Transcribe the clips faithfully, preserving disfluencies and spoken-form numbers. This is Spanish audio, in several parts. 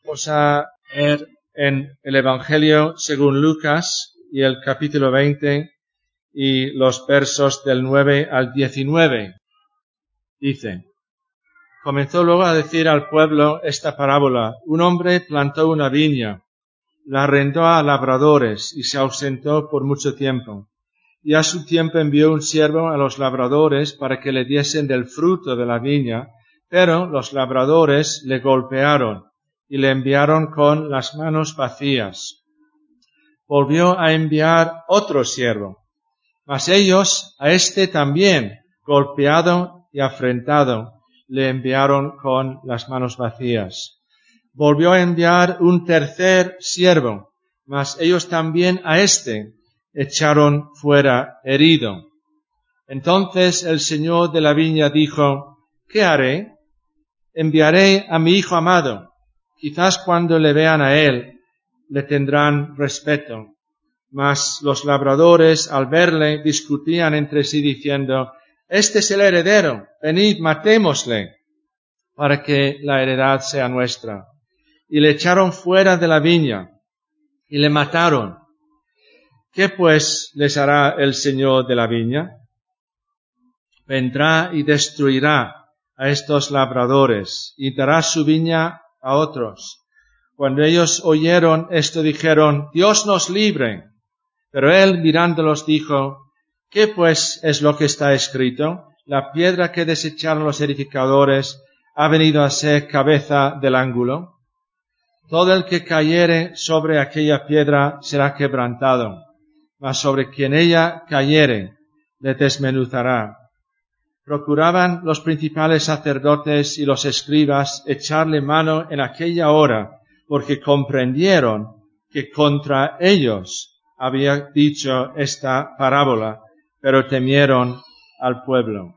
Vamos a ver en el Evangelio según Lucas y el capítulo veinte y los versos del nueve al diecinueve. Dice: comenzó luego a decir al pueblo esta parábola. Un hombre plantó una viña, la arrendó a labradores y se ausentó por mucho tiempo. Y a su tiempo envió un siervo a los labradores para que le diesen del fruto de la viña, pero los labradores le golpearon y le enviaron con las manos vacías. Volvió a enviar otro siervo, mas ellos a este también, golpeado y afrentado, le enviaron con las manos vacías. Volvió a enviar un tercer siervo, mas ellos también a este echaron fuera herido. Entonces el señor de la viña dijo: ¿qué haré? Enviaré a mi hijo amado. Quizás cuando le vean a él, le tendrán respeto. Mas los labradores, al verle, discutían entre sí diciendo: este es el heredero, venid, matémosle, para que la heredad sea nuestra. Y le echaron fuera de la viña, y le mataron. ¿Qué pues les hará el señor de la viña? Vendrá y destruirá a estos labradores, y dará su viña a otros. Cuando ellos oyeron esto, dijeron: Dios nos libre. Pero él, mirándolos, dijo: ¿qué pues es lo que está escrito? La piedra que desecharon los edificadores ha venido a ser cabeza del ángulo. Todo el que cayere sobre aquella piedra será quebrantado, mas sobre quien ella cayere le desmenuzará. Procuraban los principales sacerdotes y los escribas echarle mano en aquella hora, porque comprendieron que contra ellos había dicho esta parábola, pero temieron al pueblo.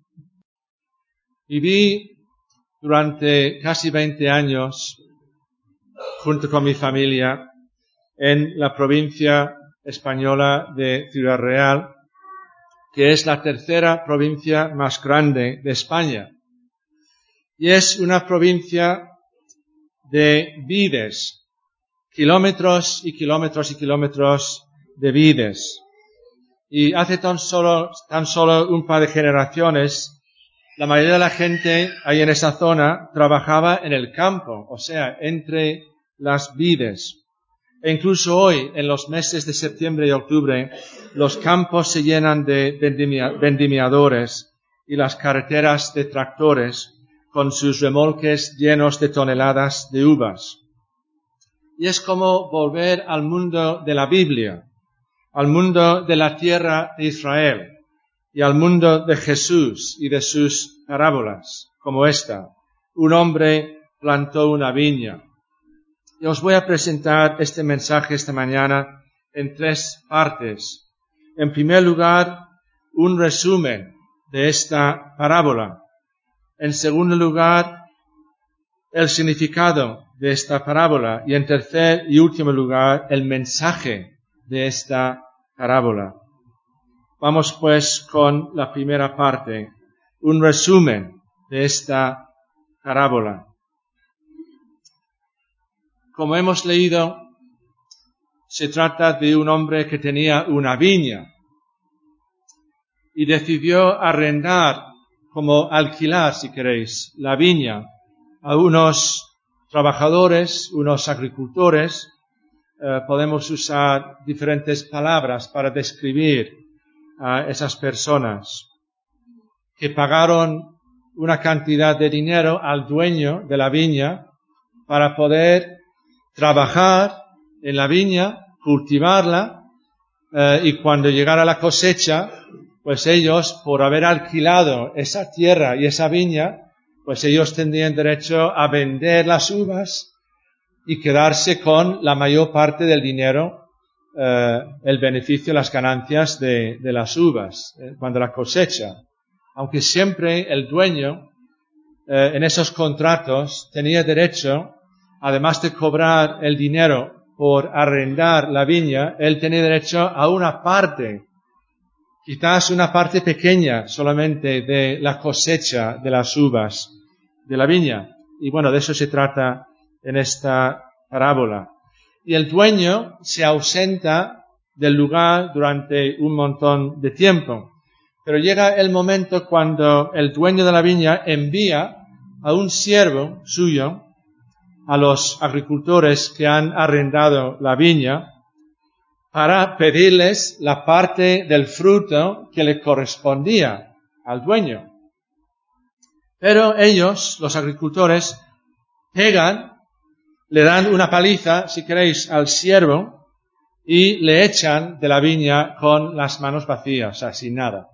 Viví durante casi veinte años, junto con mi familia, en la provincia española de Ciudad Real, que es la tercera provincia más grande de España. Y es una provincia de vides, kilómetros y kilómetros y kilómetros de vides. Y hace tan solo, tan solo un par de generaciones, la mayoría de la gente ahí en esa zona trabajaba en el campo, o sea, entre las vides. E incluso hoy, en los meses de septiembre y octubre, los campos se llenan de vendimiadores y las carreteras de tractores con sus remolques llenos de toneladas de uvas. Y es como volver al mundo de la Biblia, al mundo de la tierra de Israel y al mundo de Jesús y de sus parábolas, como esta. Un hombre plantó una viña. Y os voy a presentar este mensaje esta mañana en tres partes. En primer lugar, un resumen de esta parábola. En segundo lugar, el significado de esta parábola. Y en tercer y último lugar, el mensaje de esta parábola. Vamos pues con la primera parte, un resumen de esta parábola. Como hemos leído, se trata de un hombre que tenía una viña y decidió arrendar, como alquilar, si queréis, la viña a unos trabajadores, unos agricultores. Eh, podemos usar diferentes palabras para describir a esas personas que pagaron una cantidad de dinero al dueño de la viña para poder trabajar en la viña, cultivarla, eh, y cuando llegara la cosecha, pues ellos, por haber alquilado esa tierra y esa viña, pues ellos tendrían derecho a vender las uvas y quedarse con la mayor parte del dinero, eh, el beneficio, las ganancias de, de las uvas, eh, cuando la cosecha. Aunque siempre el dueño, eh, en esos contratos, tenía derecho, además de cobrar el dinero por arrendar la viña, él tenía derecho a una parte, quizás una parte pequeña solamente de la cosecha de las uvas de la viña. Y bueno, de eso se trata en esta parábola. Y el dueño se ausenta del lugar durante un montón de tiempo. Pero llega el momento cuando el dueño de la viña envía a un siervo suyo a los agricultores que han arrendado la viña para pedirles la parte del fruto que le correspondía al dueño. Pero ellos, los agricultores, pegan, le dan una paliza, si queréis, al siervo y le echan de la viña con las manos vacías, o sea, sin nada.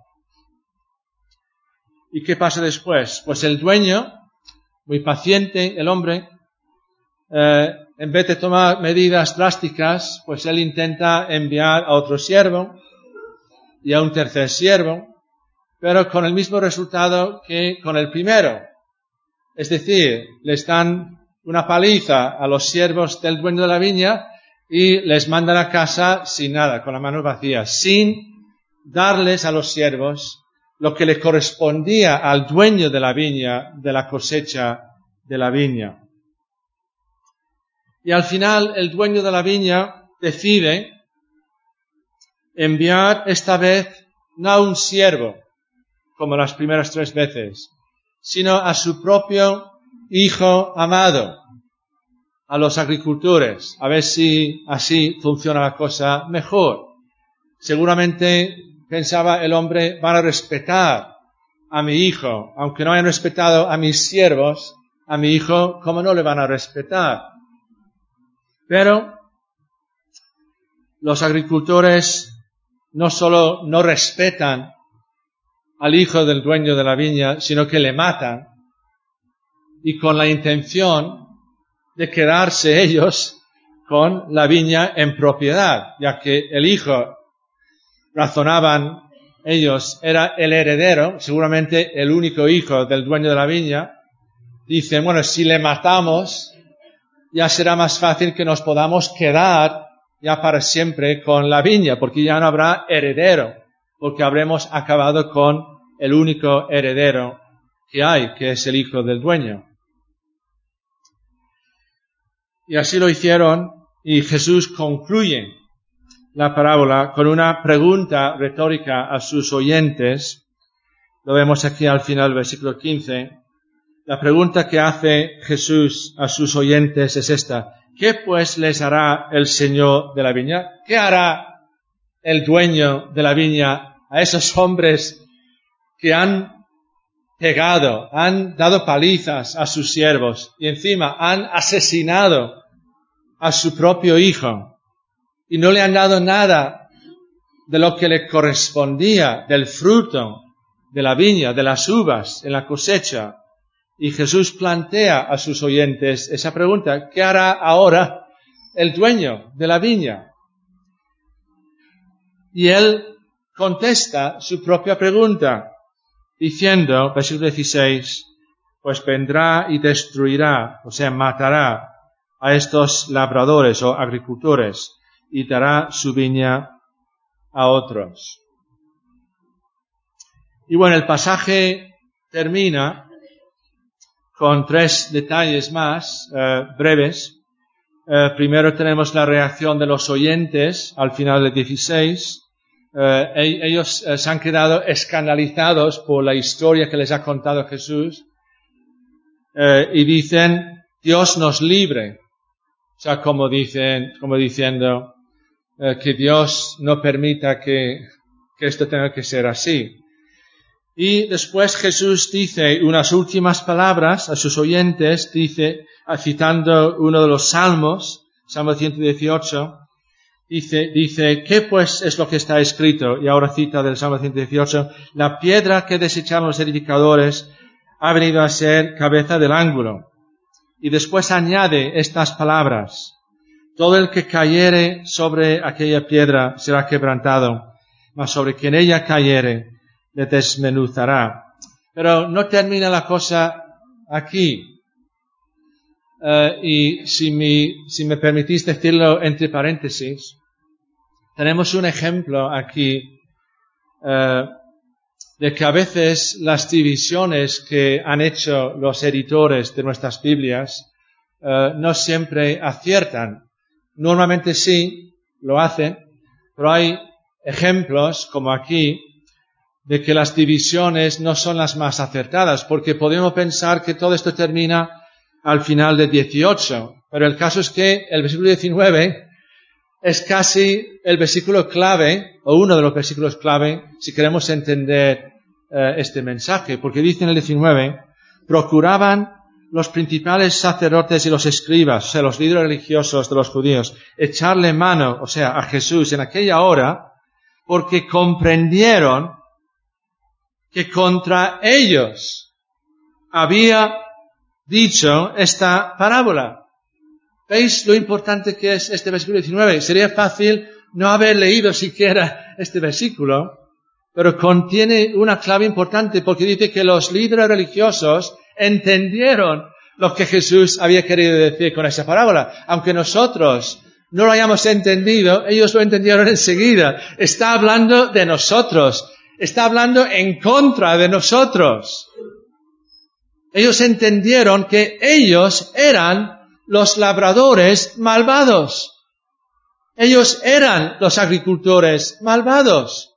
¿Y qué pasa después? Pues el dueño, muy paciente, el hombre, eh, en vez de tomar medidas drásticas, pues él intenta enviar a otro siervo y a un tercer siervo, pero con el mismo resultado que con el primero. Es decir, les dan una paliza a los siervos del dueño de la viña y les mandan a casa sin nada, con las manos vacías, sin darles a los siervos lo que le correspondía al dueño de la viña, de la cosecha de la viña. Y al final el dueño de la viña decide enviar esta vez no a un siervo, como las primeras tres veces, sino a su propio hijo amado, a los agricultores, a ver si así funciona la cosa mejor. Seguramente pensaba el hombre, van a respetar a mi hijo, aunque no hayan respetado a mis siervos, a mi hijo, ¿cómo no le van a respetar? Pero los agricultores no solo no respetan al hijo del dueño de la viña, sino que le matan, y con la intención de quedarse ellos con la viña en propiedad, ya que el hijo, razonaban ellos, era el heredero, seguramente el único hijo del dueño de la viña. Dicen, bueno, si le matamos, ya será más fácil que nos podamos quedar ya para siempre con la viña, porque ya no habrá heredero, porque habremos acabado con el único heredero que hay, que es el hijo del dueño. Y así lo hicieron, y Jesús concluye la parábola con una pregunta retórica a sus oyentes. Lo vemos aquí al final del versículo quince. La pregunta que hace Jesús a sus oyentes es esta: ¿qué pues les hará el Señor de la viña? ¿Qué hará el dueño de la viña a esos hombres que han pegado, han dado palizas a sus siervos y encima han asesinado a su propio hijo y no le han dado nada de lo que le correspondía, del fruto de la viña, de las uvas en la cosecha? Y Jesús plantea a sus oyentes esa pregunta: ¿qué hará ahora el dueño de la viña? Y él contesta su propia pregunta diciendo, versículo dieciséis, pues vendrá y destruirá, o sea, matará a estos labradores o agricultores y dará su viña a otros. Y bueno, el pasaje termina con tres detalles más eh, breves. Eh, primero tenemos la reacción de los oyentes al final del dieciséis. Eh, ellos eh, se han quedado escandalizados por la historia que les ha contado Jesús eh, y dicen, Dios nos libre. O sea, como dicen, como diciendo eh, que Dios no permita que, que esto tenga que ser así. Y después Jesús dice unas últimas palabras a sus oyentes, dice, citando uno de los salmos, Salmo ciento dieciocho, dice, dice, ¿qué pues es lo que está escrito? Y ahora cita del Salmo ciento dieciocho, la piedra que desecharon los edificadores ha venido a ser cabeza del ángulo. Y después añade estas palabras, todo el que cayere sobre aquella piedra será quebrantado, mas sobre quien ella cayere le desmenuzará. Pero no termina la cosa aquí. Uh, y si, mi, si me permitís decirlo entre paréntesis, tenemos un ejemplo aquí uh, de que a veces las divisiones que han hecho los editores de nuestras Biblias uh, no siempre aciertan. Normalmente sí lo hacen, pero hay ejemplos, como aquí, de que las divisiones no son las más acertadas, porque podemos pensar que todo esto termina al final de dieciocho, pero el caso es que el versículo diecinueve es casi el versículo clave, o uno de los versículos clave, si queremos entender eh, este mensaje, porque dice en el diecinueve, procuraban los principales sacerdotes y los escribas, o sea, los líderes religiosos de los judíos, echarle mano, o sea, a Jesús en aquella hora, porque comprendieron que contra ellos había dicho esta parábola. ¿Veis lo importante que es este versículo diecinueve? Sería fácil no haber leído siquiera este versículo, pero contiene una clave importante porque dice que los líderes religiosos entendieron lo que Jesús había querido decir con esa parábola. Aunque nosotros no lo hayamos entendido, ellos lo entendieron enseguida. Está hablando de nosotros. Está hablando en contra de nosotros. Ellos entendieron que ellos eran los labradores malvados. Ellos eran los agricultores malvados.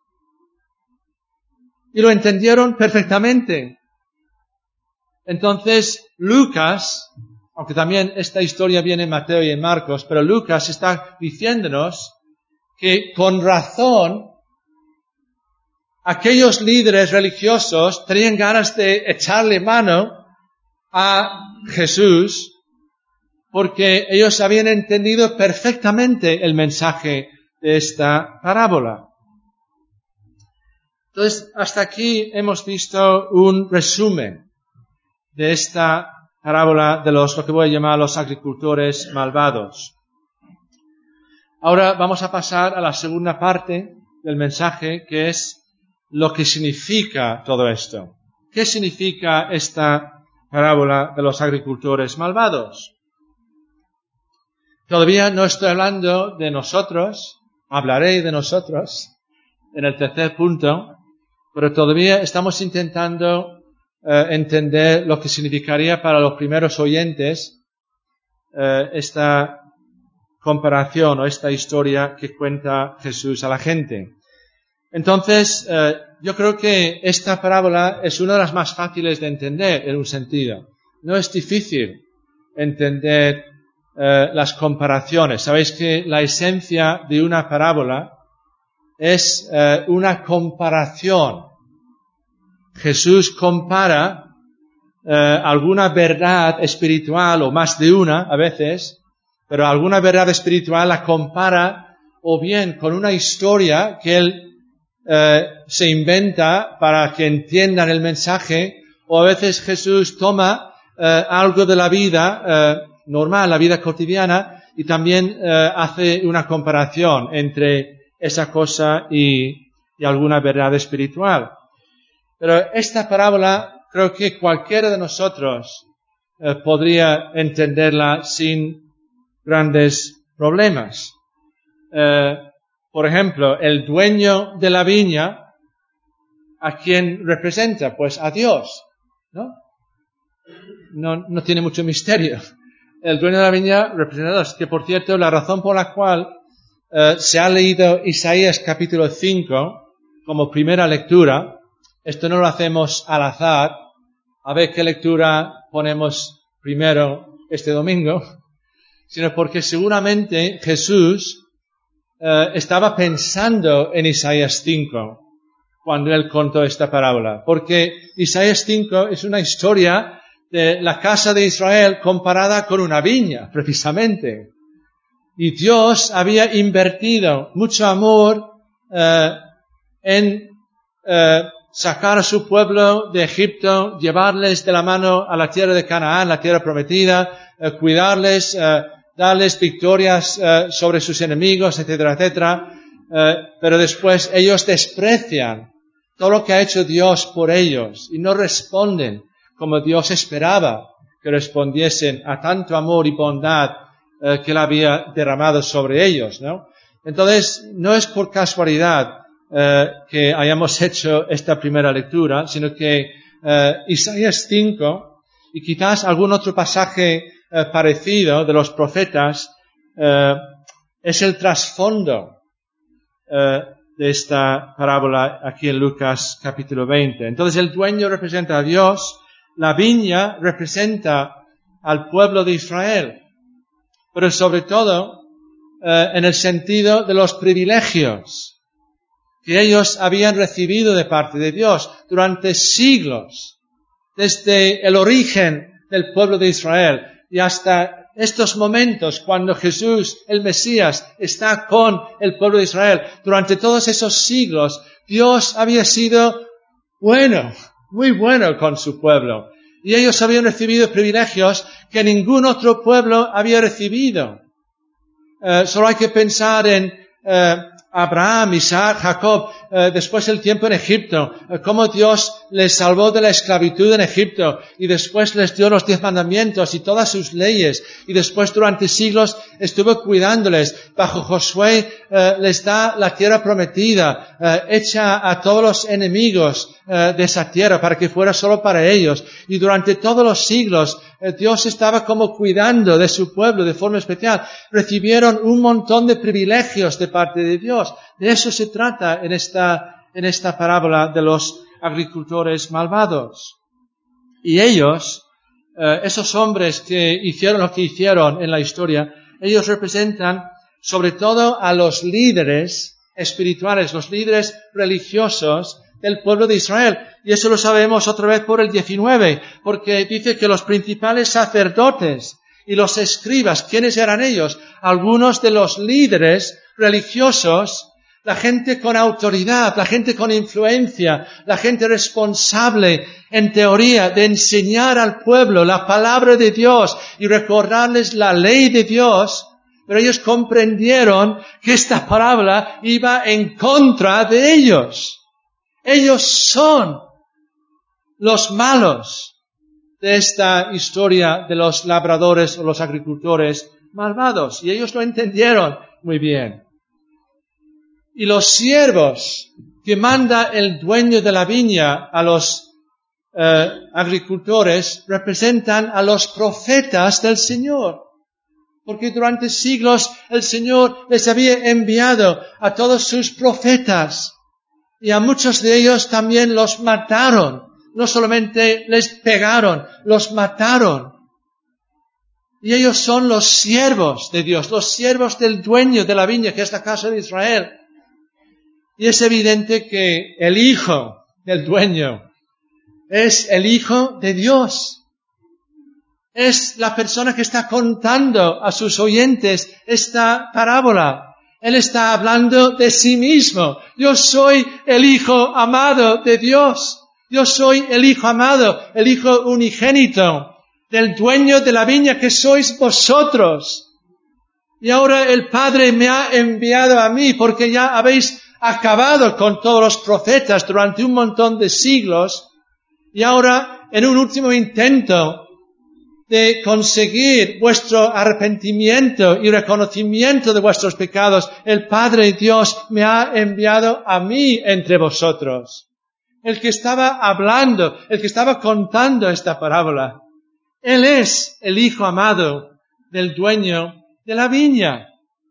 Y lo entendieron perfectamente. Entonces, Lucas, aunque también esta historia viene en Mateo y en Marcos, pero Lucas está diciéndonos que con razón aquellos líderes religiosos tenían ganas de echarle mano a Jesús porque ellos habían entendido perfectamente el mensaje de esta parábola. Entonces, hasta aquí hemos visto un resumen de esta parábola de los, lo que voy a llamar los agricultores malvados. Ahora vamos a pasar a la segunda parte del mensaje, que es lo que significa todo esto. ¿Qué significa esta parábola de los agricultores malvados? Todavía no estoy hablando de nosotros, hablaré de nosotros en el tercer punto, pero todavía estamos intentando eh, entender lo que significaría para los primeros oyentes eh, esta comparación o esta historia que cuenta Jesús a la gente. Entonces, eh, yo creo que esta parábola es una de las más fáciles de entender en un sentido. No es difícil entender eh, las comparaciones. Sabéis que la esencia de una parábola es eh, una comparación. Jesús compara eh, alguna verdad espiritual, o más de una a veces, pero alguna verdad espiritual la compara o bien con una historia que él eh, se inventa para que entiendan el mensaje, o a veces Jesús toma eh, algo de la vida eh, normal, la vida cotidiana, y también eh, hace una comparación entre esa cosa y, y alguna verdad espiritual. Pero esta parábola creo que cualquiera de nosotros eh, podría entenderla sin grandes problemas. Eh, por ejemplo, el dueño de la viña, ¿a quién representa? Pues a Dios, ¿no? No, no tiene mucho misterio. El dueño de la viña representa a Dios, que por cierto, la razón por la cual eh, se ha leído Isaías capítulo cinco como primera lectura, esto no lo hacemos al azar, a ver qué lectura ponemos primero este domingo, sino porque seguramente Jesús eh, estaba pensando en Isaías cinco cuando él contó esta parábola, porque Isaías cinco es una historia de la casa de Israel comparada con una viña, precisamente. Y Dios había invertido mucho amor eh, en eh, sacar a su pueblo de Egipto, llevarles de la mano a la tierra de Canaán, la tierra prometida, eh, cuidarles, eh, darles victorias eh, sobre sus enemigos, etcétera, etcétera. Eh, pero después ellos desprecian todo lo que ha hecho Dios por ellos y no responden como Dios esperaba que respondiesen a tanto amor y bondad eh, que Él había derramado sobre ellos, ¿no? Entonces, no es por casualidad eh, que hayamos hecho esta primera lectura, sino que eh, Isaías cinco y quizás algún otro pasaje eh, parecido de los profetas eh, es el trasfondo eh, de esta parábola aquí en Lucas capítulo veinte. Entonces el dueño representa a Dios, la viña representa al pueblo de Israel, pero sobre todo eh, en el sentido de los privilegios que ellos habían recibido de parte de Dios durante siglos, desde el origen del pueblo de Israel y hasta estos momentos cuando Jesús, el Mesías, está con el pueblo de Israel. Durante todos esos siglos, Dios había sido bueno, muy bueno con su pueblo. Y ellos habían recibido privilegios que ningún otro pueblo había recibido. Uh, solo hay que pensar en uh, Abraham, Isaac, Jacob, uh, después el tiempo en Egipto, uh, cómo Dios les salvó de la esclavitud en Egipto y después les dio los diez mandamientos y todas sus leyes y después durante siglos estuvo cuidándoles. Bajo Josué uh, les da la tierra prometida, uh, echa a todos los enemigos uh, de esa tierra para que fuera solo para ellos. Y durante todos los siglos uh, Dios estaba como cuidando de su pueblo de forma especial. Recibieron un montón de privilegios de parte de Dios. De eso se trata en esta, en esta parábola de los agricultores malvados. Y ellos, eh, esos hombres que hicieron lo que hicieron en la historia, ellos representan sobre todo a los líderes espirituales, los líderes religiosos del pueblo de Israel. Y eso lo sabemos otra vez por el diecinueve, porque dice que los principales sacerdotes y los escribas, ¿quiénes eran ellos? Algunos de los líderes religiosos, la gente con autoridad, la gente con influencia, la gente responsable, en teoría, de enseñar al pueblo la palabra de Dios y recordarles la ley de Dios, pero ellos comprendieron que esta parábola iba en contra de ellos. Ellos son los malos de esta historia de los labradores o los agricultores malvados. Y ellos lo entendieron muy bien. Y los siervos que manda el dueño de la viña a los eh, agricultores representan a los profetas del Señor. Porque durante siglos el Señor les había enviado a todos sus profetas. Y a muchos de ellos también los mataron. No solamente les pegaron, los mataron. Y ellos son los siervos de Dios, los siervos del dueño de la viña, que es la casa de Israel. Y es evidente que el hijo del dueño es el hijo de Dios. Es la persona que está contando a sus oyentes esta parábola. Él está hablando de sí mismo. Yo soy el hijo amado de Dios. Yo soy el hijo amado, el hijo unigénito del dueño de la viña que sois vosotros. Y ahora el Padre me ha enviado a mí porque ya habéis acabado con todos los profetas durante un montón de siglos. Y ahora, en un último intento de conseguir vuestro arrepentimiento y reconocimiento de vuestros pecados, el Padre Dios me ha enviado a mí entre vosotros. El que estaba hablando, el que estaba contando esta parábola, Él es el Hijo amado del dueño de la viña.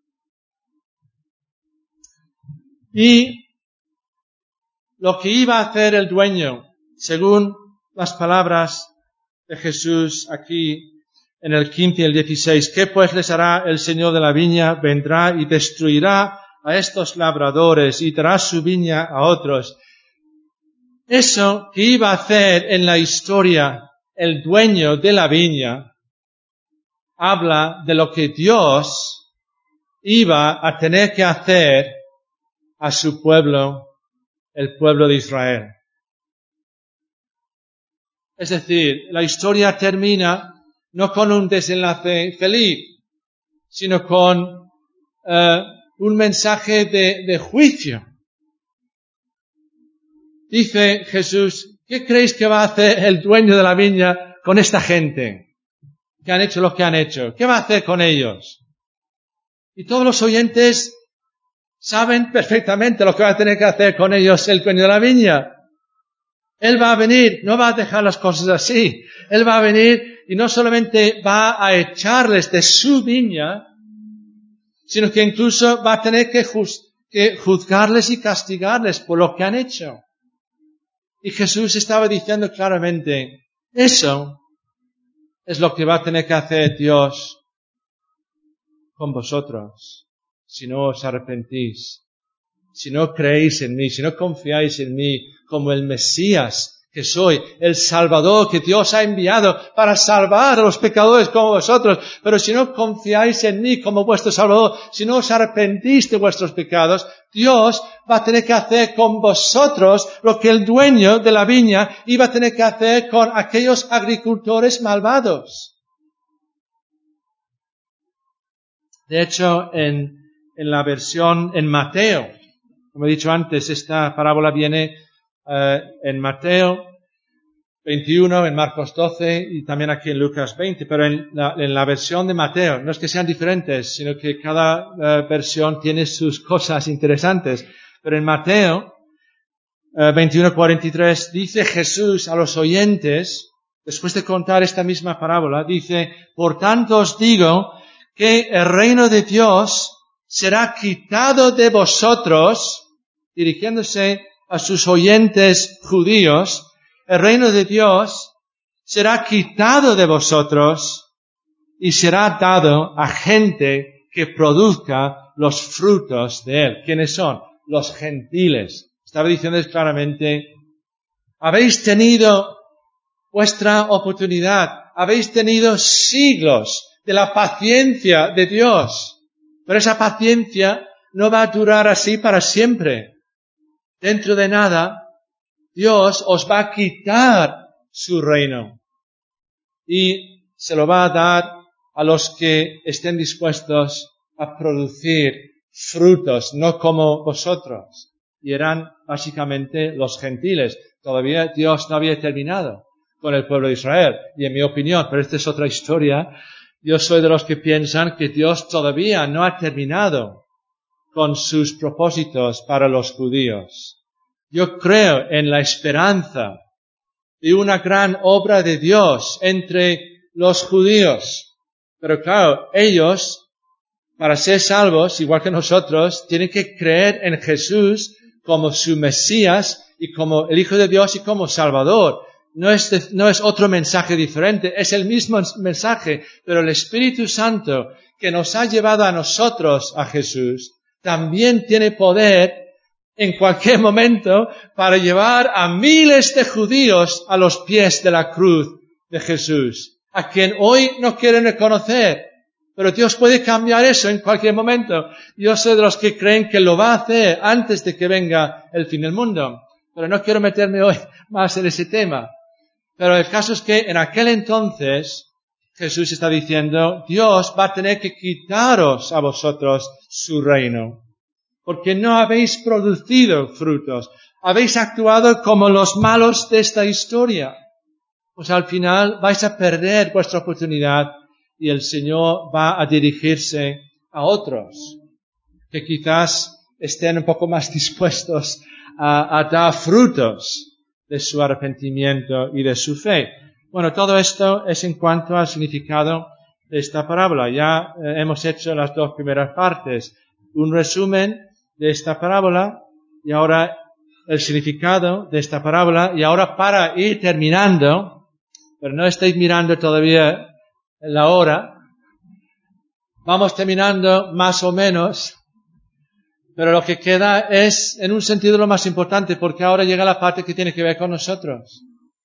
Y lo que iba a hacer el dueño, según las palabras de Jesús aquí en el quince y el dieciséis, ¿qué pues les hará el Señor de la viña? Vendrá y destruirá a estos labradores y dará su viña a otros. Eso que iba a hacer en la historia el dueño de la viña habla de lo que Dios iba a tener que hacer a su pueblo, el pueblo de Israel. Es decir, la historia termina no con un desenlace feliz, sino con uh, un mensaje de, de juicio. Dice Jesús, ¿qué creéis que va a hacer el dueño de la viña con esta gente que han hecho lo que han hecho? ¿Qué va a hacer con ellos? Y todos los oyentes saben perfectamente lo que va a tener que hacer con ellos el dueño de la viña. Él va a venir, no va a dejar las cosas así. Él va a venir y no solamente va a echarles de su viña, sino que incluso va a tener que, juz- que juzgarles y castigarles por lo que han hecho. Y Jesús estaba diciendo claramente, eso es lo que va a tener que hacer Dios con vosotros, si no os arrepentís, si no creéis en mí, si no confiáis en mí como el Mesías que soy, el Salvador que Dios ha enviado para salvar a los pecadores como vosotros. Pero si no confiáis en mí como vuestro Salvador, si no os arrepentís de vuestros pecados, Dios va a tener que hacer con vosotros lo que el dueño de la viña iba a tener que hacer con aquellos agricultores malvados. De hecho, en, en la versión en Mateo, como he dicho antes, esta parábola viene uh, en Mateo veintiuno, en Marcos doce y también aquí en Lucas veinte, pero en la, en la versión de Mateo, no es que sean diferentes, sino que cada uh, versión tiene sus cosas interesantes. Pero en Mateo uh, veintiuno cuarenta y tres dice Jesús a los oyentes, después de contar esta misma parábola, dice, por tanto os digo que el reino de Dios será quitado de vosotros, dirigiéndose a sus oyentes judíos, el reino de Dios será quitado de vosotros y será dado a gente que produzca los frutos de él. ¿Quiénes son? Los gentiles. Estaba diciendo claramente, habéis tenido vuestra oportunidad, habéis tenido siglos de la paciencia de Dios, pero esa paciencia no va a durar así para siempre. Dentro de nada, Dios os va a quitar su reino y se lo va a dar a los que estén dispuestos a producir frutos, no como vosotros. Y eran básicamente los gentiles. Todavía Dios no había terminado con el pueblo de Israel. Y en mi opinión, pero esta es otra historia, yo soy de los que piensan que Dios todavía no ha terminado con sus propósitos para los judíos. Yo creo en la esperanza de una gran obra de Dios entre los judíos. Pero claro, ellos, para ser salvos, igual que nosotros, tienen que creer en Jesús como su Mesías y como el Hijo de Dios y como Salvador. No es, de, no es otro mensaje diferente, es el mismo mensaje, pero el Espíritu Santo que nos ha llevado a nosotros a Jesús, también tiene poder en cualquier momento para llevar a miles de judíos a los pies de la cruz de Jesús, a quien hoy no quieren reconocer. Pero Dios puede cambiar eso en cualquier momento. Yo soy de los que creen que lo va a hacer antes de que venga el fin del mundo. Pero no quiero meterme hoy más en ese tema. Pero el caso es que en aquel entonces Jesús está diciendo, Dios va a tener que quitaros a vosotros su reino, porque no habéis producido frutos, habéis actuado como los malos de esta historia. Pues al final vais a perder vuestra oportunidad y el Señor va a dirigirse a otros que quizás estén un poco más dispuestos a, a dar frutos de su arrepentimiento y de su fe. Bueno, todo esto es en cuanto al significado de esta parábola. Ya eh, hemos hecho las dos primeras partes. Un resumen de esta parábola y ahora el significado de esta parábola. Y ahora para ir terminando, pero no estáis mirando todavía la hora, vamos terminando más o menos. Pero lo que queda es, en un sentido, lo más importante, porque ahora llega la parte que tiene que ver con nosotros.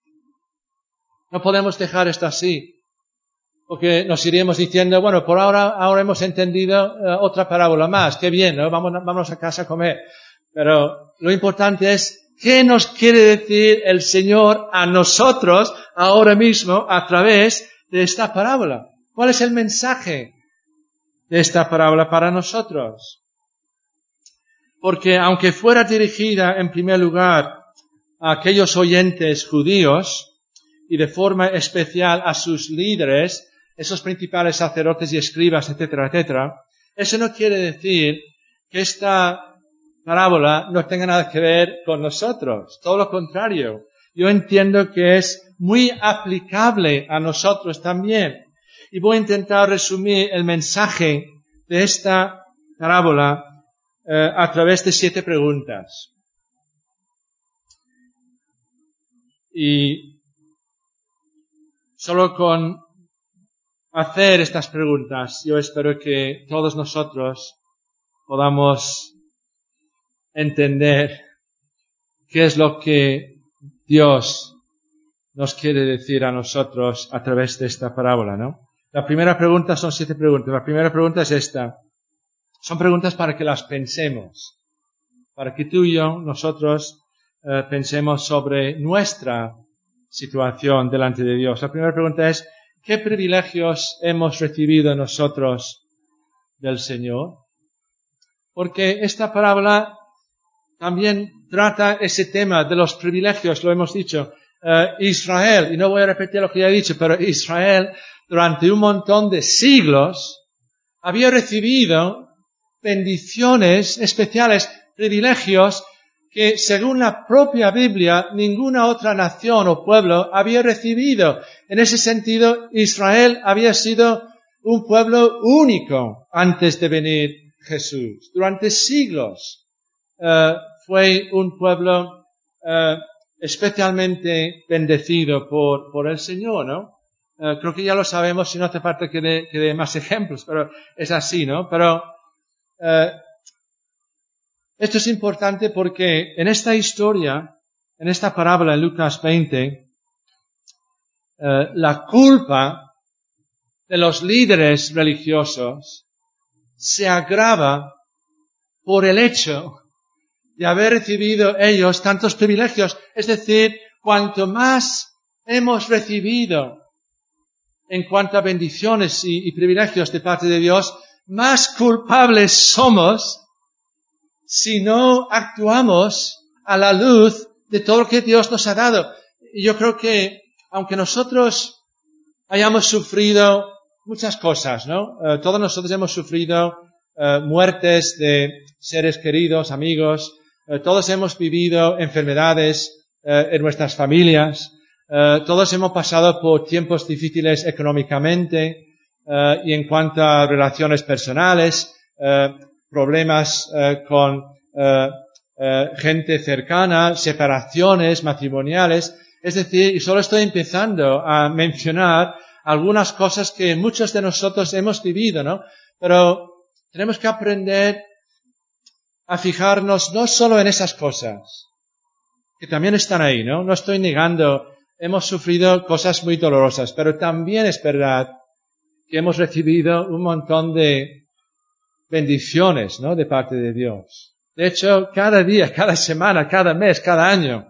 No podemos dejar esto así, porque nos iríamos diciendo, bueno, por ahora, ahora hemos entendido uh, otra parábola más, qué bien, ¿no? Vamos, vámonos a casa a comer. Pero lo importante es, ¿qué nos quiere decir el Señor a nosotros ahora mismo a través de esta parábola? ¿Cuál es el mensaje de esta parábola para nosotros? Porque aunque fuera dirigida en primer lugar a aquellos oyentes judíos y de forma especial a sus líderes, esos principales sacerdotes y escribas, etcétera, etcétera, eso no quiere decir que esta parábola no tenga nada que ver con nosotros. Todo lo contrario. Yo entiendo que es muy aplicable a nosotros también. Y voy a intentar resumir el mensaje de esta parábola eh, a través de siete preguntas. Y solo con hacer estas preguntas, yo espero que todos nosotros podamos entender qué es lo que Dios nos quiere decir a nosotros a través de esta parábola, ¿no? La primera pregunta son siete preguntas. La primera pregunta es esta. Son preguntas para que las pensemos, para que tú y yo, nosotros, eh, pensemos sobre nuestra situación delante de Dios. La primera pregunta es, ¿qué privilegios hemos recibido nosotros del Señor? Porque esta parábola también trata ese tema de los privilegios, lo hemos dicho. Uh, Israel, y no voy a repetir lo que ya he dicho, pero Israel durante un montón de siglos había recibido bendiciones especiales, privilegios que según la propia Biblia ninguna otra nación o pueblo había recibido. En ese sentido, Israel había sido un pueblo único antes de venir Jesús. Durante siglos uh, fue un pueblo uh, especialmente bendecido por, por el Señor, ¿no? Uh, creo que ya lo sabemos, si no hace falta que dé, que dé más ejemplos, pero es así, ¿no? Pero uh, esto es importante porque en esta historia, en esta parábola en Lucas veinte, uh, la culpa de los líderes religiosos se agrava por el hecho de haber recibido ellos tantos privilegios. Es decir, cuanto más hemos recibido en cuanto a bendiciones y, y privilegios de parte de Dios, más culpables somos si no actuamos a la luz de todo lo que Dios nos ha dado. Y yo creo que, aunque nosotros hayamos sufrido muchas cosas, ¿no? Uh, todos nosotros hemos sufrido uh, muertes de seres queridos, amigos. Uh, todos hemos vivido enfermedades uh, en nuestras familias. Uh, todos hemos pasado por tiempos difíciles económicamente uh, y en cuanto a relaciones personales, uh, problemas uh, con uh, uh, gente cercana, separaciones matrimoniales. Es decir, y solo estoy empezando a mencionar algunas cosas que muchos de nosotros hemos vivido, ¿no? Pero tenemos que aprender a fijarnos no solo en esas cosas, que también están ahí, ¿no? No estoy negando, hemos sufrido cosas muy dolorosas, pero también es verdad que hemos recibido un montón de bendiciones, ¿no? De parte de Dios. De hecho, cada día, cada semana, cada mes, cada año,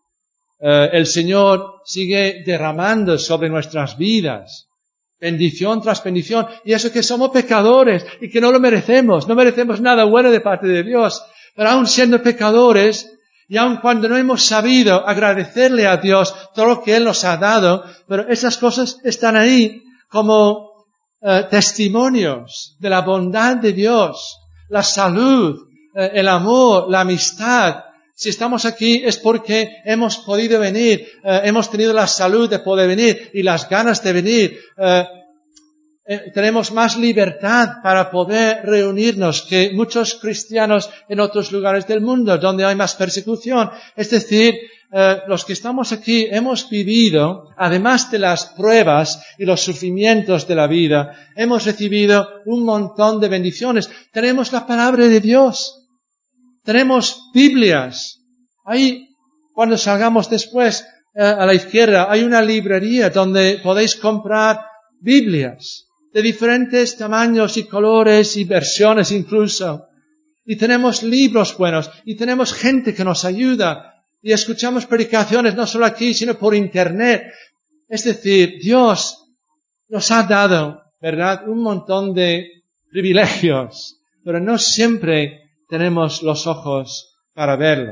Uh, el Señor sigue derramando sobre nuestras vidas bendición tras bendición, y eso que somos pecadores y que no lo merecemos, no merecemos nada bueno de parte de Dios, pero aun siendo pecadores y aun cuando no hemos sabido agradecerle a Dios todo lo que Él nos ha dado, pero esas cosas están ahí como uh, testimonios de la bondad de Dios, la salud, uh, el amor, la amistad. Si estamos aquí es porque hemos podido venir, eh, hemos tenido la salud de poder venir y las ganas de venir. Eh, eh, tenemos más libertad para poder reunirnos que muchos cristianos en otros lugares del mundo donde hay más persecución. Es decir, eh, los que estamos aquí hemos vivido, además de las pruebas y los sufrimientos de la vida, hemos recibido un montón de bendiciones. Tenemos la palabra de Dios. Tenemos Biblias. Ahí, cuando salgamos después eh, a la izquierda, hay una librería donde podéis comprar Biblias de diferentes tamaños y colores y versiones incluso. Y tenemos libros buenos y tenemos gente que nos ayuda y escuchamos predicaciones no solo aquí, sino por Internet. Es decir, Dios nos ha dado, ¿verdad?, un montón de privilegios, pero no siempre tenemos los ojos para verlo.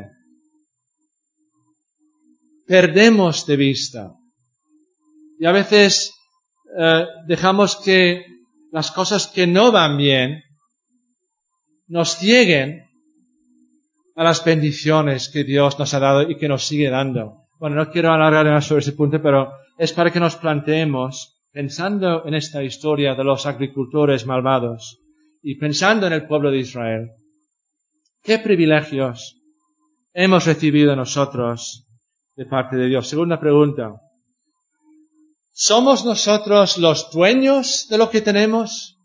Perdemos de vista. Y a veces eh, dejamos que las cosas que no van bien nos cieguen a las bendiciones que Dios nos ha dado y que nos sigue dando. bueno, no quiero alargar más sobre ese punto, pero es para que nos planteemos, pensando en esta historia de los agricultores malvados y pensando en el pueblo de Israel, ¿qué privilegios hemos recibido nosotros de parte de Dios? Segunda pregunta. ¿Somos nosotros los dueños de lo que tenemos?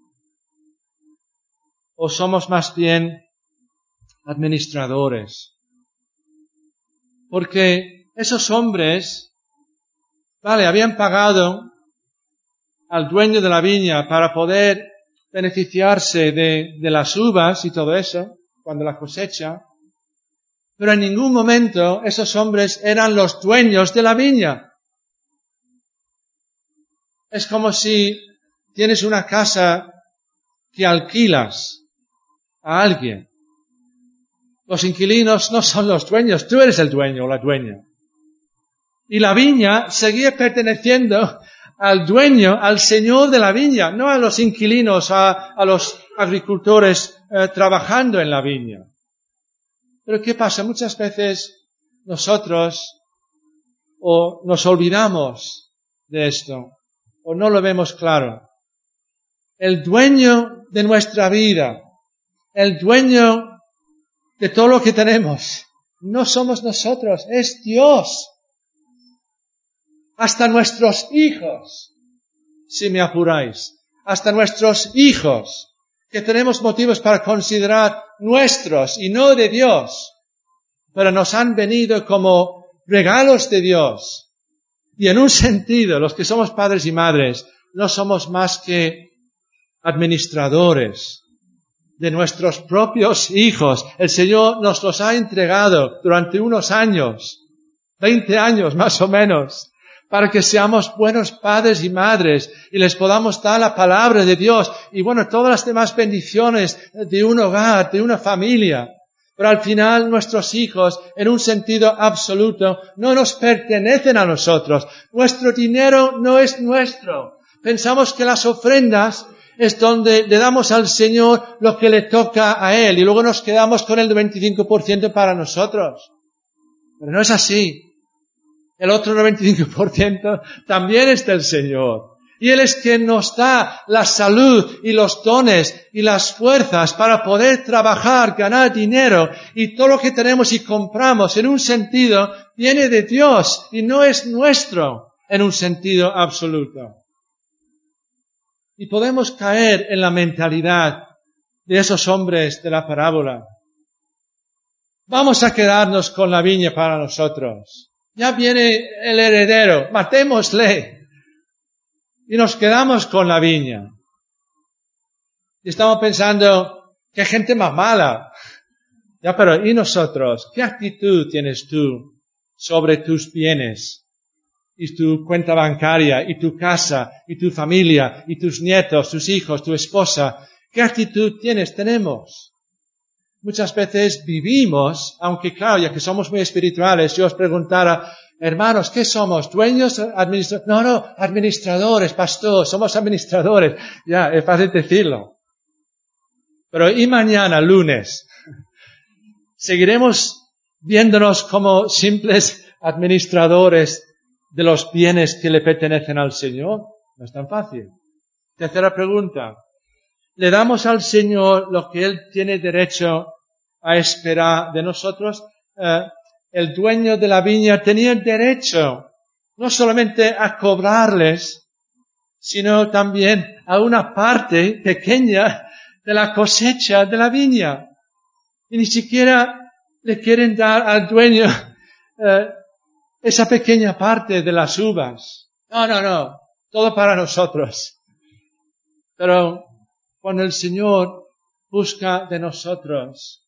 ¿O somos más bien administradores? Porque esos hombres, vale, habían pagado al dueño de la viña para poder beneficiarse de, de las uvas y todo eso, cuando la cosecha, pero en ningún momento esos hombres eran los dueños de la viña. Es como si tienes una casa que alquilas a alguien. Los inquilinos no son los dueños, tú eres el dueño o la dueña. Y la viña seguía perteneciendo al dueño, al señor de la viña, no a los inquilinos, a, a los agricultores eh, trabajando en la viña. Pero ¿qué pasa? Muchas veces nosotros o nos olvidamos de esto o no lo vemos claro. El dueño de nuestra vida, el dueño de todo lo que tenemos, no somos nosotros, es Dios. Hasta nuestros hijos, si me apuráis, hasta nuestros hijos, que tenemos motivos para considerar nuestros y no de Dios, pero nos han venido como regalos de Dios. Y en un sentido, los que somos padres y madres, no somos más que administradores de nuestros propios hijos. El Señor nos los ha entregado durante unos años, veinte años más o menos, para que seamos buenos padres y madres y les podamos dar la palabra de Dios y bueno, todas las demás bendiciones de un hogar, de una familia. Pero al final nuestros hijos, en un sentido absoluto, no nos pertenecen a nosotros. Nuestro dinero no es nuestro. Pensamos que las ofrendas es donde le damos al Señor lo que le toca a Él y luego nos quedamos con el noventa y cinco por ciento para nosotros. Pero no es así. El otro noventa y cinco por ciento también es del Señor. Y Él es quien nos da la salud y los dones y las fuerzas para poder trabajar, ganar dinero y todo lo que tenemos y compramos en un sentido viene de Dios y no es nuestro en un sentido absoluto. Y podemos caer en la mentalidad de esos hombres de la parábola. Vamos a quedarnos con la viña para nosotros. Ya viene el heredero, matémosle. Y nos quedamos con la viña. Y estamos pensando, qué gente más mala. Ya, pero ¿y nosotros? ¿Qué actitud tienes tú sobre tus bienes? Y tu cuenta bancaria, y tu casa, y tu familia, y tus nietos, tus hijos, tu esposa. ¿Qué actitud tienes? Tenemos. Muchas veces vivimos, aunque claro, ya que somos muy espirituales, yo os preguntara, hermanos, ¿qué somos? ¿Dueños? ¿Administradores? No, no, administradores, pastor, somos administradores. Ya, es fácil decirlo. Pero ¿y mañana, lunes? ¿Seguiremos viéndonos como simples administradores de los bienes que le pertenecen al Señor? No es tan fácil. Tercera pregunta. ¿Le damos al Señor lo que Él tiene derecho a esperar de nosotros? Eh, el dueño de la viña tenía derecho no solamente a cobrarles, sino también a una parte pequeña de la cosecha de la viña. Y ni siquiera le quieren dar al dueño eh, esa pequeña parte de las uvas. No, no, no, todo para nosotros. Pero cuando el Señor busca de nosotros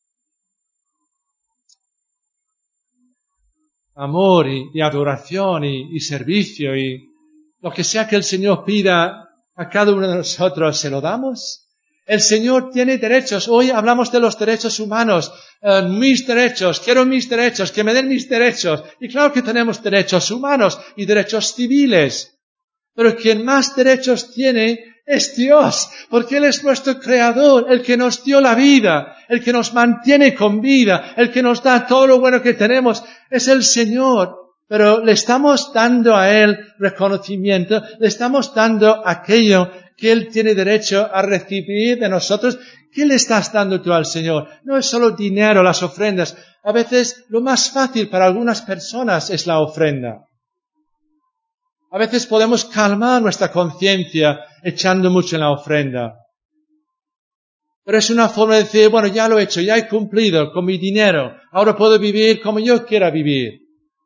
amor y, y adoración y, y servicio y lo que sea que el Señor pida a cada uno de nosotros, ¿se lo damos? El Señor tiene derechos. Hoy hablamos de los derechos humanos. Eh, mis derechos, quiero mis derechos, que me den mis derechos. Y claro que tenemos derechos humanos y derechos civiles. Pero quien más derechos tiene es Dios, porque Él es nuestro Creador, el que nos dio la vida, el que nos mantiene con vida, el que nos da todo lo bueno que tenemos, es el Señor. pero le estamos dando a Él reconocimiento, le estamos dando aquello que Él tiene derecho a recibir de nosotros. ¿Qué le estás dando tú al Señor? No es solo dinero, las ofrendas. A veces lo más fácil para algunas personas es la ofrenda. A veces podemos calmar nuestra conciencia echando mucho en la ofrenda. Pero es una forma de decir, bueno, ya lo he hecho, ya he cumplido con mi dinero. Ahora puedo vivir como yo quiera vivir.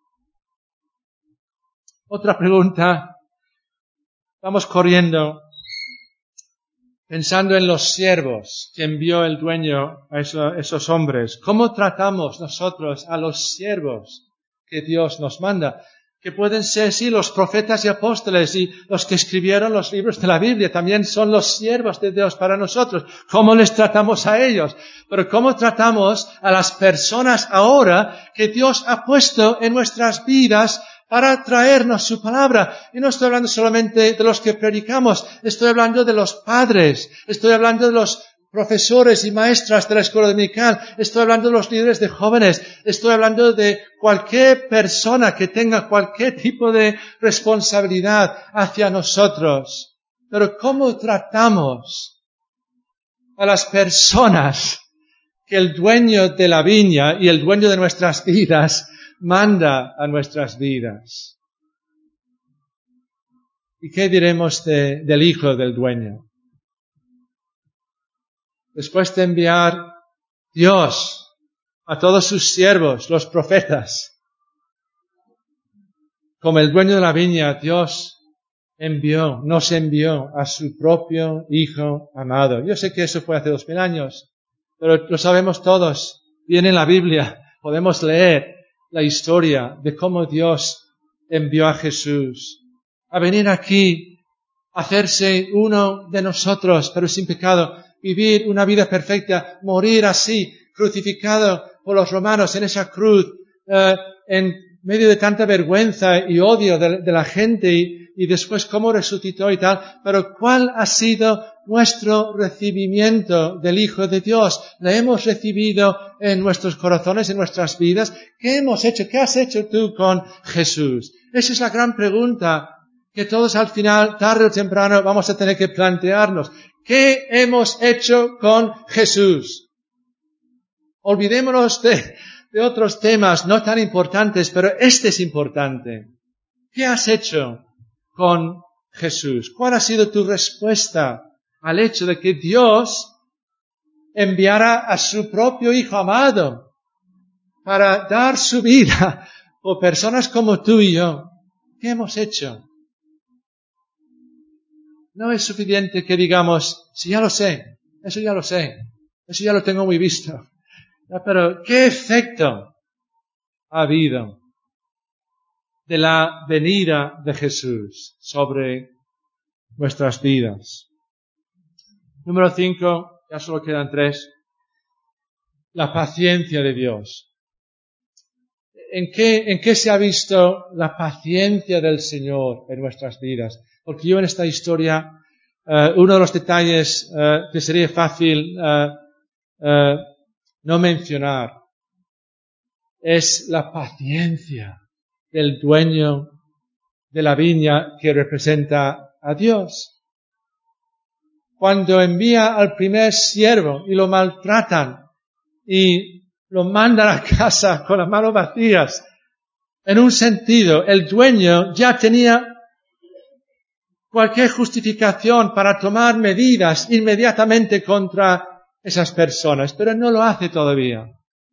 Otra pregunta. Vamos corriendo, pensando en los siervos que envió el dueño a esos, esos hombres. ¿Cómo tratamos nosotros a los siervos que Dios nos manda? Que pueden ser, sí, los profetas y apóstoles y los que escribieron los libros de la Biblia. También son los siervos de Dios para nosotros. ¿Cómo les tratamos a ellos? Pero ¿cómo tratamos a las personas ahora que Dios ha puesto en nuestras vidas para traernos su palabra? Y no estoy hablando solamente de los que predicamos, estoy hablando de los padres, estoy hablando de los profesores y maestras de la escuela dominical, estoy hablando de los líderes de jóvenes, estoy hablando de cualquier persona que tenga cualquier tipo de responsabilidad hacia nosotros. Pero ¿cómo tratamos a las personas que el dueño de la viña y el dueño de nuestras vidas manda a nuestras vidas? ¿Y qué diremos de, del hijo del dueño? Después de enviar Dios a todos sus siervos, los profetas, como el dueño de la viña, Dios envió, nos envió a su propio Hijo amado. Yo sé que eso fue hace dos mil años, pero lo sabemos todos. Viene en la Biblia, podemos leer la historia de cómo Dios envió a Jesús a venir aquí, a hacerse uno de nosotros, pero sin pecado, vivir una vida perfecta, morir así, crucificado por los romanos en esa cruz, eh, en medio de tanta vergüenza y odio de, de la gente, y, y después cómo resucitó y tal. Pero ¿cuál ha sido nuestro recibimiento del Hijo de Dios? ¿Le hemos recibido en nuestros corazones, en nuestras vidas? ¿Qué hemos hecho? ¿Qué has hecho tú con Jesús? Esa es la gran pregunta que todos al final, tarde o temprano, vamos a tener que plantearnos. ¿Qué hemos hecho con Jesús? Olvidémonos de, de otros temas no tan importantes, pero este es importante. ¿Qué has hecho con Jesús? ¿Cuál ha sido tu respuesta al hecho de que Dios enviara a su propio Hijo amado para dar su vida por personas como tú y yo? ¿Qué hemos hecho? No es suficiente que digamos, sí, ya lo sé, eso ya lo sé, eso ya lo tengo muy visto. Pero, ¿qué efecto ha habido de la venida de Jesús sobre nuestras vidas? Número cinco, ya solo quedan tres. La paciencia de Dios. ¿En qué, en qué se ha visto la paciencia del Señor en nuestras vidas? Porque yo en esta historia, uh, uno de los detalles uh, que sería fácil uh, uh, no mencionar es la paciencia del dueño de la viña que representa a Dios. Cuando envía al primer siervo y lo maltratan y lo mandan a casa con las manos vacías, en un sentido, el dueño ya tenía cualquier justificación para tomar medidas inmediatamente contra esas personas, pero no lo hace todavía.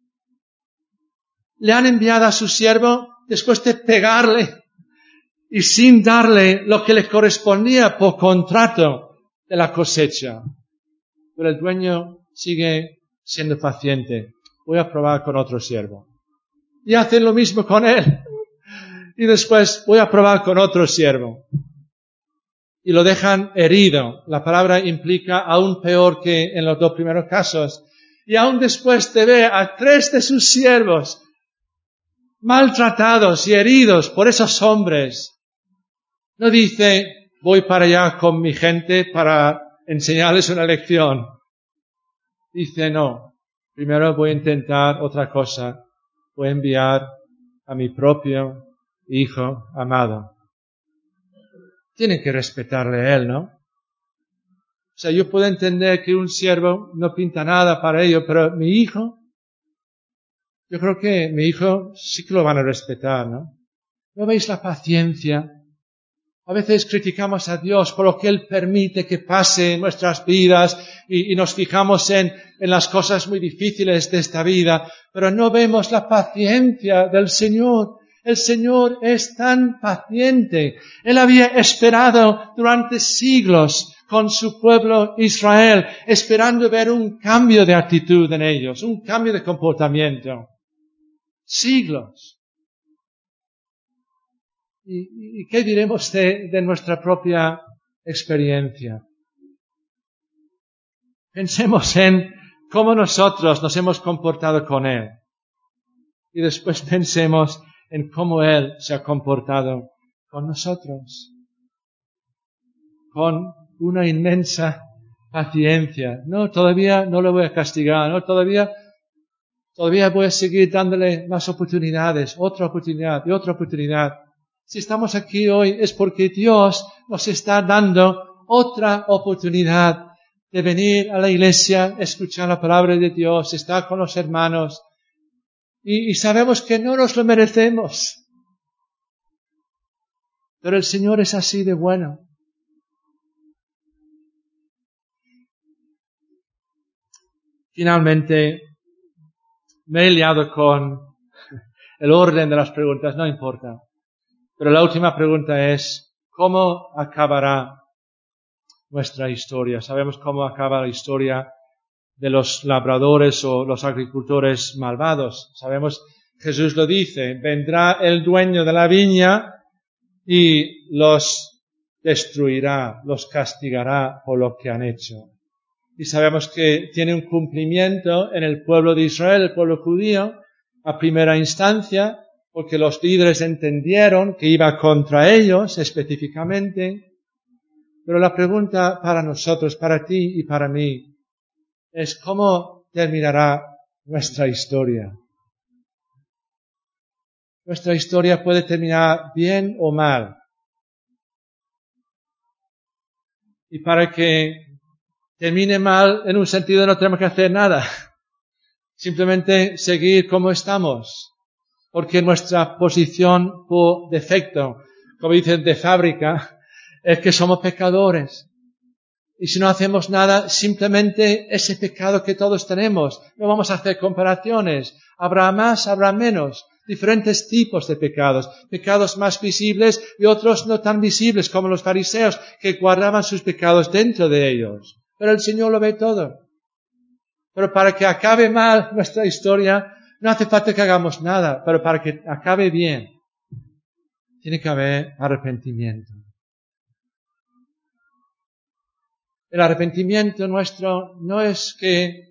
Le han enviado a su siervo después de pegarle y sin darle lo que le correspondía por contrato de la cosecha. Pero el dueño sigue siendo paciente. Voy a probar con otro siervo. Y hacen lo mismo con él. Y después voy a probar con otro siervo. Y lo dejan herido. La palabra implica aún peor que en los dos primeros casos. Y aún después de ver a tres de sus siervos maltratados y heridos por esos hombres, no dice, voy para allá con mi gente para enseñarles una lección. Dice, no, primero voy a intentar otra cosa. Voy a enviar a mi propio hijo amado. Tienen que respetarle a él, ¿no? O sea, yo puedo entender que un siervo no pinta nada para ello, pero mi hijo, yo creo que mi hijo sí que lo van a respetar, ¿no? ¿No veis la paciencia? A veces criticamos a Dios por lo que Él permite que pase en nuestras vidas y, y nos fijamos en, en las cosas muy difíciles de esta vida, pero no vemos la paciencia del Señor. El Señor es tan paciente. Él había esperado durante siglos con su pueblo Israel, esperando ver un cambio de actitud en ellos, un cambio de comportamiento. Siglos. ¿Y, y qué diremos de, de nuestra propia experiencia? Pensemos en cómo nosotros nos hemos comportado con Él. Y después pensemos en cómo Él se ha comportado con nosotros. Con una inmensa paciencia. No, todavía no lo voy a castigar. No, todavía, todavía voy a seguir dándole más oportunidades. Otra oportunidad y otra oportunidad. Si estamos aquí hoy es porque Dios nos está dando otra oportunidad de venir a la iglesia, escuchar la palabra de Dios, estar con los hermanos. Y, y sabemos que no nos lo merecemos. Pero el Señor es así de bueno. Finalmente, me he liado con el orden de las preguntas, no importa. Pero la última pregunta es, ¿cómo acabará nuestra historia? Sabemos cómo acaba la historia de los labradores o los agricultores malvados. Sabemos, Jesús lo dice, vendrá el dueño de la viña y los destruirá, los castigará por lo que han hecho. Y sabemos que tiene un cumplimiento en el pueblo de Israel, el pueblo judío, a primera instancia, porque los líderes entendieron que iba contra ellos específicamente. Pero la pregunta para nosotros, para ti y para mí, es cómo terminará nuestra historia. Nuestra historia puede terminar bien o mal. Y para que termine mal, en un sentido no tenemos que hacer nada. Simplemente seguir como estamos. Porque nuestra posición por defecto, como dicen de fábrica, es que somos pecadores. Y si no hacemos nada, simplemente ese pecado que todos tenemos. No vamos a hacer comparaciones. Habrá más, habrá menos. Diferentes tipos de pecados. Pecados más visibles y otros no tan visibles, como los fariseos, que guardaban sus pecados dentro de ellos. Pero el Señor lo ve todo. Pero para que acabe mal nuestra historia, no hace falta que hagamos nada. Pero para que acabe bien, tiene que haber arrepentimiento. El arrepentimiento nuestro no es que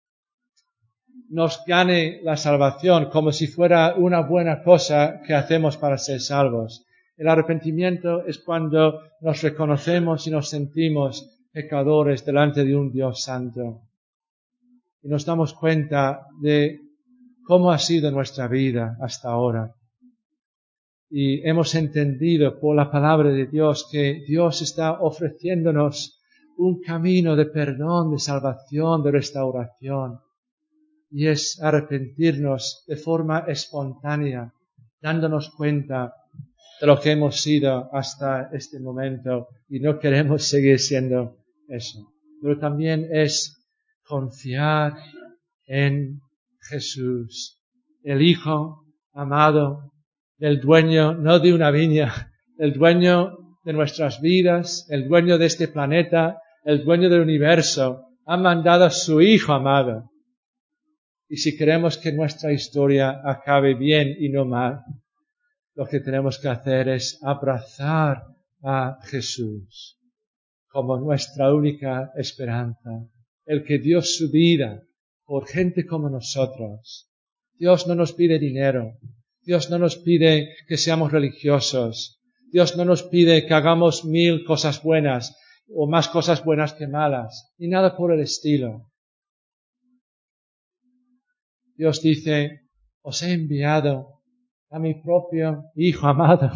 nos gane la salvación como si fuera una buena cosa que hacemos para ser salvos. El arrepentimiento es cuando nos reconocemos y nos sentimos pecadores delante de un Dios santo. Y nos damos cuenta de cómo ha sido nuestra vida hasta ahora. Y hemos entendido por la palabra de Dios que Dios está ofreciéndonos un camino de perdón, de salvación, de restauración. Y es arrepentirnos de forma espontánea, dándonos cuenta de lo que hemos sido hasta este momento y no queremos seguir siendo eso. Pero también es confiar en Jesús, el Hijo amado del dueño, no de una viña, el dueño de nuestras vidas, el dueño de este planeta, el dueño del universo, ha mandado a su Hijo amado. Y si queremos que nuestra historia acabe bien y no mal, lo que tenemos que hacer es abrazar a Jesús como nuestra única esperanza, el que dio su vida por gente como nosotros. Dios no nos pide dinero, Dios no nos pide que seamos religiosos, Dios no nos pide que hagamos mil cosas buenas o más cosas buenas que malas, ni nada por el estilo. Dios dice, os he enviado a mi propio Hijo amado.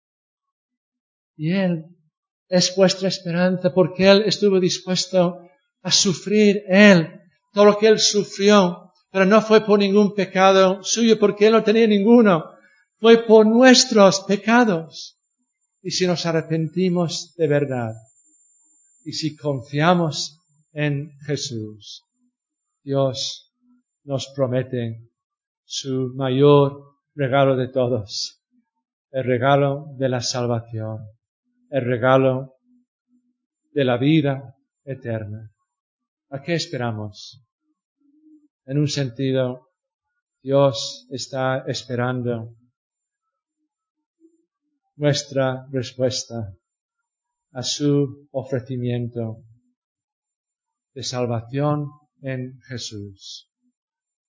Y Él es vuestra esperanza porque Él estuvo dispuesto a sufrir Él todo lo que Él sufrió, pero no fue por ningún pecado suyo porque Él no tenía ninguno, fue por nuestros pecados. Y si nos arrepentimos de verdad y si confiamos en Jesús, Dios nos promete su mayor regalo de todos, el regalo de la salvación, el regalo de la vida eterna. ¿A qué esperamos? En un sentido, Dios está esperando nuestra respuesta a su ofrecimiento de salvación en Jesús.